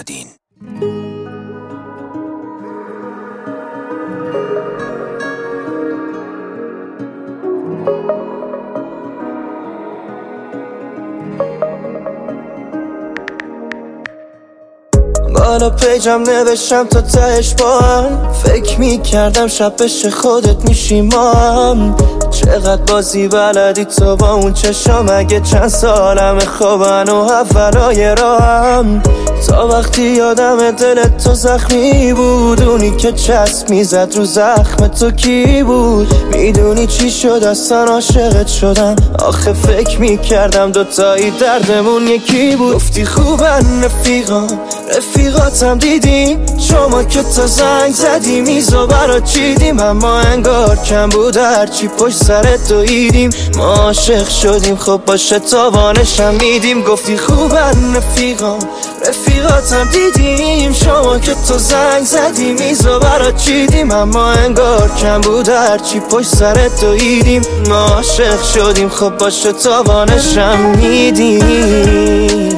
میلادین. بالا پیجم نوشتم تا تهش با هم، فکر میکردم شب بشه خودت میشی ما هم. چقدر بازی بلدی تو با اون چشام، اگه چند سالمه خوابن و اولای راهم. تا وقتی یادم دلت تو زخمی بود، اونی که چسب میزد رو زخم تو کی بود؟ میدونی چی شد اصلا عاشقت شدم، آخه فکر میکردم دوتایی دردمون یکی بود. گفتی خوبن رفیقاتم دیدیم، شما که تا زنگ زدی میزو برا چیدیم، اما انگار کم بود هرچی پشت سرت دویدیم. ما عاشق شدیم خب باشه تاوانشم میدیم. گفتی خوبن رفیقاتم دیدیم، شما که تو زنگ زدی میزو برا چیدیم، اما انگار کم بود هرچی پشت سرت دویدیم. ما عاشق شدیم خب باشه تاوانشم میدیم.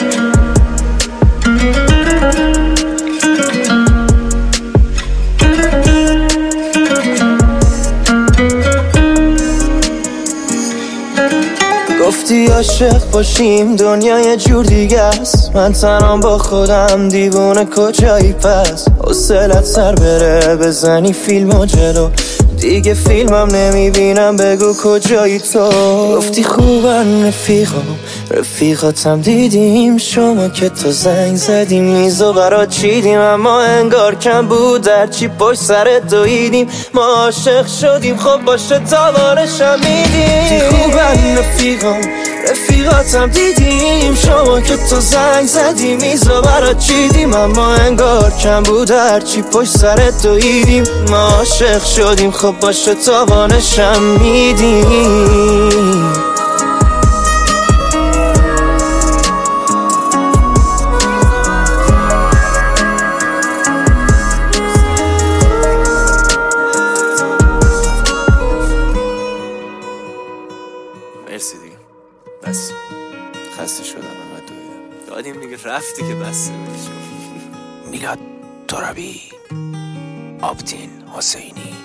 گفتی عاشق باشیم دنیا یه جور دیگه است، من تنام با خودم دیوونه کجایی پس؟ حوصلت سر بره بزنی فیلمو جلو، دیگه فیلمم نمیبینم بگو کجایی تو. گفتی خوبن رفیقاتم دیدیم، شما که تو زنگ زدیم میزو برا چیدیم، اما انگار کم بود درچی پشت سرت دویدیم. ما عاشق شدیم خب باشه تاوانشم میدیم. خوبن رفیقاتم دیدیم، شما که تو زنگ زدی میزو برا چیدیم، اما انگار کم بود هرچی پشت سرت دویدیم. ما عاشق شدیم خب باشه تاوانشم میدیم. مرسی دیگه، بس خسته شدم انقدر دویدم. دادیم دیگه، رفتی که بس. میلاد ترابی، آبتین حسینی.